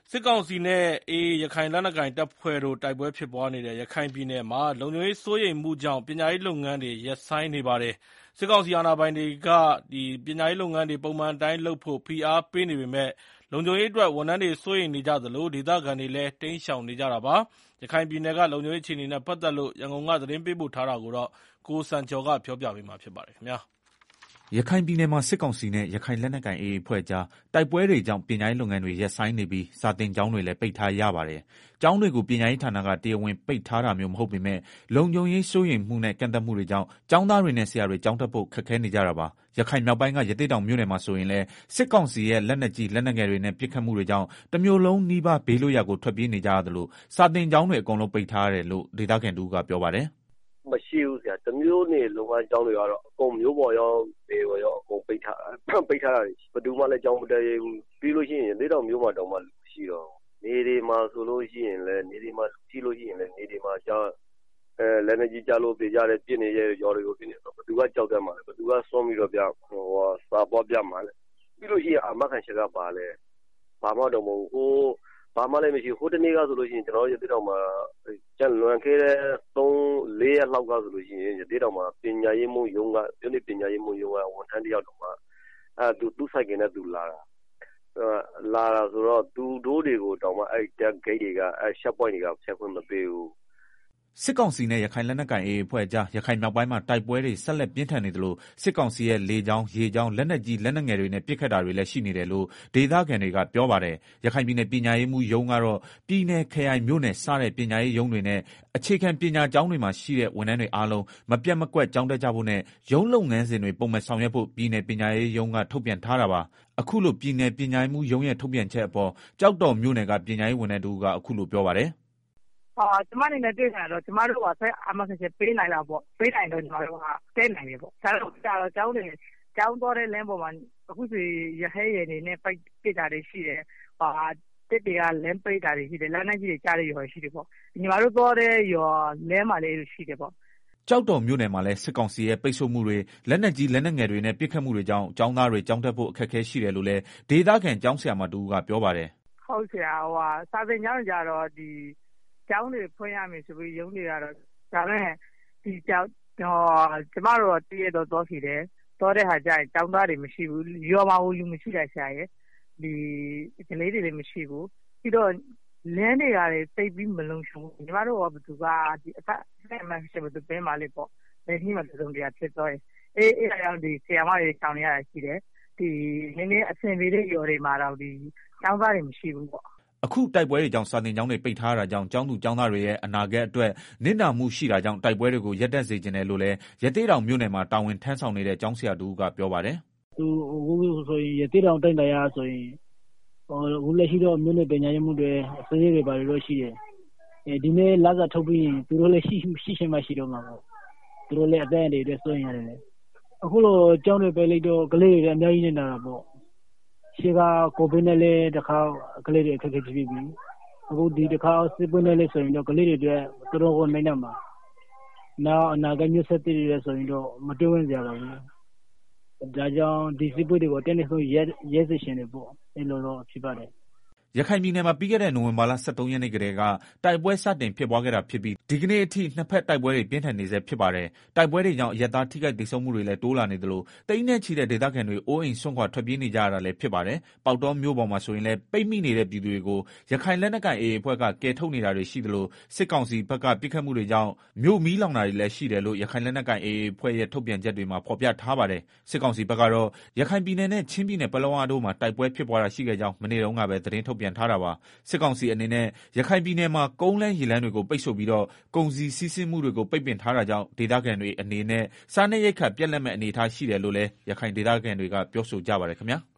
စစ်ကောင်စီနဲ့ AA ရခိုင်လက်နက်ကိုင်တပ်ဖွဲ့တို့တိုက်ပွဲဖြစ်ပွားနေတဲ့ရခိုင်ပြည်နယ်မှာလုံခြုံရေးစိုးရိမ်မှုကြောင့်ပညာရေးလုပ်ငန်းတွေရပ်ဆိုင်းနေပါတယ်။စစ်ကောင်စီအာဏာပိုင်တွေကပညာရေးလုပ်ငန်းတွေပုံမှန်အတိုင်းလုပ်ဖို့ဖိအားပေးနေပေမဲ့လုံခြုံရေးအတွက်ဝန်ထမ်းတွေစိုးရိမ်နေကြသလိုဒေသခံတွေလည်းတိမ်းရှောင်နေကြတာပါ။ရခိုင်ပြည်နယ်ကလုံခြုံရေးအခြေအနေနဲ့ပတ်သက်လို့ရန်ကုန်ကသတင်းပေးပို့ထားတာကိုကိုစံကျော်ကပြောပြပေးမှာဖြစ်ပါတယ်ခင်ဗျာ။ရခိုင်ပြည်နယ်မှာစစ်ကောင်စီနဲ့ရခိုင်လက်နက်ကိုင် AA အဖွဲ့ကြားတိုက်ပွဲတွေကြောင့်ပညာရေးလုပ်ငန်းတွေရပ်ဆိုင်းနေပြီးစာသင်ကျောင်းတွေလည်းပိတ်ထားရပါတယ်။ကျောင်းတွေကိုပညာရေးဌာနကတရားဝင်ပိတ်ထားတာမျိုးမဟုတ်ပေမဲ့လုံခြုံရေးစိုးရိမ်မှုနဲ့ကန့်သတ်မှုတွေကြောင့်ကျောင်းသားတွေနဲ့ဆရာတွေကျောင်းတက်ဖို့ခက်ခဲနေကြတာပါ။ရခိုင်မြောက်ပိုင်းကရသေ့တောင်မြို့နယ်မှာဆိုရင်လည်းစစ်ကောင်စီရဲ့လက်နက်ကြီးလက်နက်ငယ်တွေနဲ့ပစ်ခတ်မှုတွေကြောင့်တမျိုးလုံးနီးပါးဘေးလွတ်ရာကိုထွက်ပြေးနေကြရသလိုစာသင်ကျောင်းတွေအကုန်လုံးပိတ်ထားရတယ်လို့ဒေသခံတူကပြောပါတယ်။မရှိဘူးဆရာတမျိုးနေလုံငန်းကျောင်းတွေကတော့အကုန်မျိုးပေါ်ရောဘေးပေါ်ရောအကုန်ပိတ်ထားတာဘယ်သူမှလည်းကျောင်းမတက်ရဘူးပြီးလို့ရှိရင်ဒေသတောင်မျိုးမှာတောင်မှရှိတော့နေဒီမှာဆိုလို့ရှိရင်လည်းနေဒီမှာရှိလို့ရှိရင်လည်းနေဒီမှာကျောင်းလက်နေကြီးကြလို့ပြကြတယ်ပြင်းနေရရော်တွေကိုပြင်းနေတော့ဘယ်သူကကြောက်တတ်မှာလဲဘယ်သူကစွန့်ပြီးတော့ပြစာပေါ်ပြမှာလဲပြီးလို့ရှိရင်အမခံချက်ကပါလဲဘာမှတော့မဟုတ်ဘူးဘာမှလည်းမရှိဟိုတနေ့ကဆိုလို့ရှိရင်ကျွန်တော်ရသေးတော့မှာကျန်လွန်ခဲ့တဲ့3-4ရက်လောက်ကဆိုလို့ရှိရင်ရသေးတော့မှာပညာရေးမှုယုံကပြုနေပညာရေးမှုယုံကဝန်ထမ်းတယောက်တော့မှာသူဆိုင်ကနဲ့သူလာတာဆိုတော့သူတို့တွေကိုတောင်မှအဲ့တက်ဂိတ်တွေကအဲ့ရှက်ပွိုင်းတွေကဆက်ခွင့်မပေးဘူးစစ်ကောင်စီနဲ့ရခိုင်လက်နက်ကိုင် AA အဖွဲ့ကြားရခိုင်မြောက်ပိုင်းမှာတိုက်ပွဲတွေဆက်လက်ပြင်းထန်နေသလိုစစ်ကောင်စီရဲ့လေကြောင်းရေကြောင်းလက်နက်ကြီးလက်နက်ငယ်တွေနဲ့ပစ်ခတ်တာတွေလည်းရှိနေတယ်လို့ဒေသခံတွေကပြောပါတယ်။ရခိုင်ပြည်နယ်ပညာရေးမှူးရုံးကတော့ပြည်နယ်ခရိုင်မြို့နယ်စတဲ့ပညာရေးရုံးတွေနဲ့အခြေခံပညာကျောင်းတွေမှာရှိတဲ့ဝန်ထမ်းတွေအားလုံးမပြတ်မကွက်ကျောင်းတက်ကြဖို့နဲ့ရုံးလုပ်ငန်းစဉ်တွေပုံမှန်ဆောင်ရွက်ဖို့ပြည်နယ်ပညာရေးရုံးကထုတ်ပြန်ထားတာပါ။အခုလိုပြည်နယ်ပညာရေးမှူးရုံးရဲ့ထုတ်ပြန်ချက်အပေါ်ကြောက်တော်မြို့နယ်ကပညာရေးဝန်ထမ်းတို့ကအခုလိုပြောပါတယ်။ကျမအနေနဲ့တွေ့ကြတော့ကျမတို့ကဆက်အာမခံချက်ပေးနိုင်တာပေါ့ပေးနိုင်တော့ကျမတို့ကတဲနိုင်ပြီပေါ့ဒါတော့ကျောင်းသွားတဲ့လမ်းပေါ်မှာအခုစီရဟဲရည်နေနဲ့ပိတ်ပစ်တာတွေရှိတယ်တစ်တွေကလမ်းပိတ်တာတွေရှိတယ်လမ်းနိုင်ကြီးတွေကြားတဲ့ရွာရှိတယ်ပေါ့ညီမတို့သွားတဲ့ရွာလမ်းမှာလည်းရှိတယ်ပေါ့ကြောက်တော်မြို့နယ်မှာလည်းစစ်ကောင်စီရဲ့ပိတ်ဆို့မှုတွေလက်နက်ကြီးလက်နက်ငယ်တွေနဲ့ပစ်ခတ်မှုတွေကြောင့်ကျောင်းသားတွေကျောင်းတက်ဖို့အခက်အခဲရှိတယ်လို့လည်းဒေသခံကျောင်းဆရာမတူကပြောပါတယ်ဟုတ်ဆရာစာသင်ကျောင်းကြတော့ဒီကျောင်းတွေဖွင့်ရမယ်ဆိုပြီးရုံးတွေကတော့ဒါပေမဲ့ဒီကျောင်းကျမတို့တည့်ရတော့သွားစီတယ်သွားတဲ့ဟာကျရင်ကျောင်းသားတွေမရှိဘူးရွာမှာလူမရှိတာဆရာရဲ့ဒီကလေးတွေလည်းမရှိဘူးပြီးတော့လမ်းတွေကလည်းတိတ်ပြီးမလုံခြုံဘူးညီမတို့ကဘယ်သူကဒီအဖက်မှရှိဘယ်သူပဲမလေးပေါ့လက်ရှိမှာတုံးတရားဖြစ်သွားရင်အဲ့အရာဒီဆရာမတွေတောင်းရတာရှိတယ်ဒီနည်းနည်းအဆင်ပြေတဲ့ရွာတွေမှာတော့ဒီကျောင်းသားတွေမရှိဘူးပေါ့အခုတိုက်ပွဲတွေကြောင့်စာသင်ကျောင်းတွေပိတ်ထားတာကြောင့်ကျောင်းသူကျောင်းသားတွေရဲ့အနာဂတ်အတွက်နစ်နာမှုရှိတာကြောင့်တိုက်ပွဲတွေကိုရပ်တန့်စေချင်တယ်လို့လည်းရသေ့တောင်မြို့နယ်မှာတာဝန်ထမ်းဆောင်နေတဲ့ကျောင်းဆရာတူကပြောပါတယ်။သူဆိုရင်ရသေ့တောင်တိုက်တိုင်းအားဆိုရင်ဟိုလက်ရှိတော့မြို့နယ်ပညာရေးမှုတွေအစည်းအဝေးတွေပါလို့ရှိတယ်။ဒီနေ့လာစားထုတ်ပြီးရင်သူတို့လည်းရှိရှင်းမှရှိတော့မှာပေါ့။သူတို့လည်းအသက်အန္တရာယ်တွေစိုးရင်ရတယ်။အခုလိုကျောင်းတွေပိတ်လိုက်တော့ကလေးတွေအများကြီးနေတာပေါ့။ရှေ့ကကိုဗစ်နဲ့လည်းတစ်ခါကလေးတွေအခက်အခဲဖြစ်ပြီးအခုဒီတစ်ခါစစ်ပွဲနဲ့လည်းဆိုရင်တော့ကလေးတွေအတွက်တော်တော်ကိုနိုင်နေမှာနောက်အနာဂတ်မျိုးဆက်တွေလည်းဆိုရင်တော့မတွေ့ဝင်ကြပါဘူးဒါကြောင့်ဒီစစ်ပွဲတွေကိုတင်းနေဆုံးရဲစရှင်တွေပေါ့အဲ့လိုတော့ဖြစ်ပါတယ်ရခိုင်ပြည်နယ်မှာပြီးခဲ့တဲ့နိုဝင်ဘာလ23ရက်နေ့ကတည်းကတိုက်ပွဲစတင်ဖြစ်ပွားခဲ့တာဖြစ်ပြီးဒီကနေ့အထိနှစ်ဖက်တိုက်ပွဲတွေပြင်းထန်နေဆဲဖြစ်ပါတယ်။တိုက်ပွဲတွေကြောင့်အရပ်သားထိခိုက်ဒေဆုံးမှုတွေလည်းတိုးလာနေသလိုတိမ်းနဲ့ချီတဲ့ဒေသခံတွေအိုးအိမ်ဆွန့်ခွာထွက်ပြေးနေကြရတာလည်းဖြစ်ပါတယ်။ပေါက်တောမြို့ပေါ်မှာဆိုရင်လည်းပိတ်မိနေတဲ့ပြည်သူတွေကိုရခိုင်လက်နက်ကိုင် AA အဖွဲ့ကကယ်ထုတ်နေတာတွေရှိသလိုစစ်ကောင်စီဘက်ကပစ်ခတ်မှုတွေကြောင့်မြို့မီးလောင်တာတွေလည်းရှိတယ်လို့ရခိုင်လက်နက်ကိုင် AA အဖွဲ့ရဲ့ထုတ်ပြန်ချက်တွေမှာဖော်ပြထားပါတယ်။စစ်ကောင်စီဘက်ကတော့ရခိုင်ပြည်နယ်နဲ့ချင်းပြည်နယ်ပလောဝတို့မှာတိုက်ပွဲဖြစ်ပွားတာရှိခဲ့ကြောင်းမနေ့တုန်းကပဲသတင်းထုတ်ပြန်ထားတာပါစစ်ကောင်စီအနေနဲ့ရခိုင်ပြည်နယ်မှာကုန်းလမ်းရေလမ်းတွေကိုပိတ်ဆို့ပြီးတော့ကုန်စည်စီးဆင်းမှုတွေကိုပိတ်ပင်ထားတာကြောင့်ဒေသခံတွေအနေနဲ့စားနပ်ရိက္ခာပြတ်လတ်မဲ့အနေအထားရှိတယ်လို့လည်းရခိုင်ဒေသခံတွေကပြောဆိုကြပါတယ်ခင်ဗျာ။